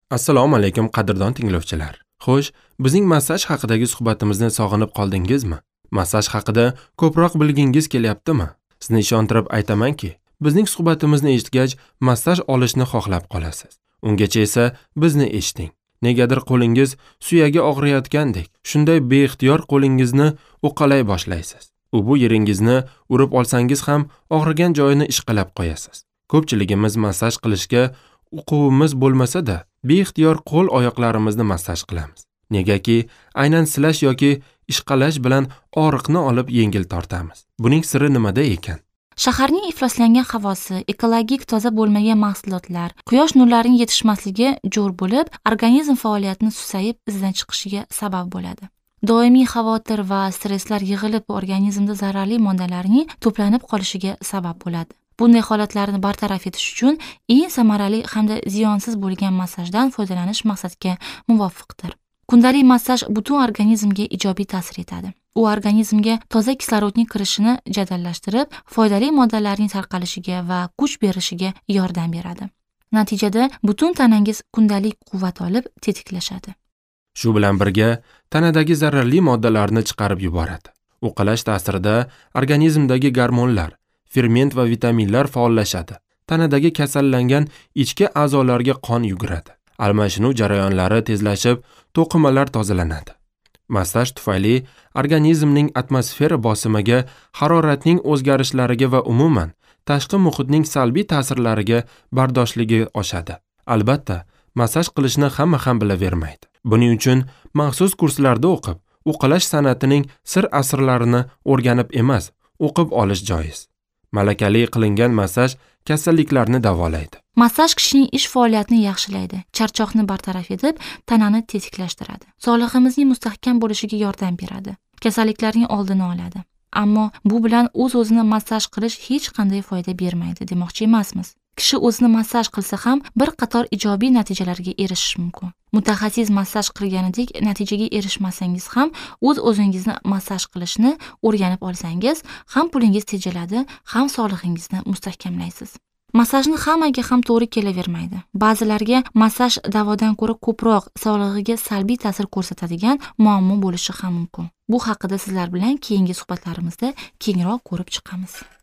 Assalomu alaykum qadrdon tinglovchilar. Xo'sh, bizning massaj haqidagi suhbatimizni sog'inib qoldingizmi? Massaj haqida ko'proq bilgingiz kelyaptimi? Sizni ishontirib aytamanki, bizning suhbatimizni eshitgach, massaj olishni xohlab qolasiz. Ungacha esa bizni eshiting. Negadir qo'lingiz suyagi og'riyotgandek, shunday beixtiyor qo'lingizni uqalay boshlaysiz. Bu yeringizni urib olsangiz ham og'rigan joyini ishqalab qo'yasiz. Ko'pchiligimiz massaj qilishga uquvimiz bo'lmasa-da, beixtiyor qo'l oyoqlarimizni massaj qilamiz. Negaki, aynan silash yoki ishqalash bilan og'riqni olib yengil tortamiz. Buning siri nimada ekan? Shaharning ifloslangan havosi, ekologik toza bo'lmagan mahsulotlar, quyosh nurlarining yetishmasligi jo'r bo'lib, organizm faoliyatini susayib, izdan chiqishiga sabab bo'ladi. Doimiy xavotir va stresslar yig'ilib organizmda zararli moddalarning to'planib qolishiga sabab bo'ladi. Bunday holatlarni bartaraf etish uchun eng samarali hamda ziyonsiz bo'lgan massajdan foydalanish maqsadga muvofiqdir. Kundalik massaj butun organizmga ijobiy ta'sir etadi. U organizmga toza kislorodning kirishini jadallashtirib, foydali moddalarning tarqalishiga va kuch berishiga yordam beradi. Natijada butun tanangiz kundalik quvvat olib, tetiklashadi. Shu bilan birga, tanadagi zararli moddalarni chiqarib yuboradi. Uqalash ta'sirida organizmdagi gormonlar, ferment va vitaminlar faollashadi. Tanadagi kasallangan ichki a'zolarga qon yuguradi. Almashinuv jarayonlari tezlashib, to'qimalar tozalanadi. Massaj tufayli organizmning atmosfera bosimiga, haroratning o'zgarishlariga va umuman tashqi muhitning salbiy ta'sirlariga bardoshligi oshadi. Albatta, massaj qilishni hamma ham bilavermaydi. Buning uchun maxsus kurslarda o'qib, uqalash san'atining sir-asrlarini o'rganib emas, o'qib olish joiz. Malakali qilingan massaj kasalliklarni davolaydi. Massaj kishining ish faoliyatini yaxshilaydi, charchoqni bartaraf etib, tanani tetiklashtiradi. Sog'lig'imizning mustahkam bo'lishiga yordam beradi. Kasalliklarning oldini oladi. Ammo bu bilan o'z-o'zini massaj qilish hech qanday foyda bermaydi demoqchi emasmiz. Kishi o'zini massaj qilsa ham bir qator ijobiy natijalarga erishish mumkin. Mutaxassis massaj qilganidek natijaga erishmasangiz ham o'z-o'zingizni massaj qilishni o'rganib olsangiz, ham pulingiz tejaladi, ham sog'lig'ingizni mustahkamlaysiz. Massajni hammaga ham to'g'ri kelavermaydi. Ba'zilarga massaj davodan ko'ra ko'proq sog'lig'iga salbiy ta'sir ko'rsatadigan muammo bo'lishi ham mumkin. Bu haqida sizlar bilan keyingi suhbatlarimizda kengroq ko'rib chiqamiz.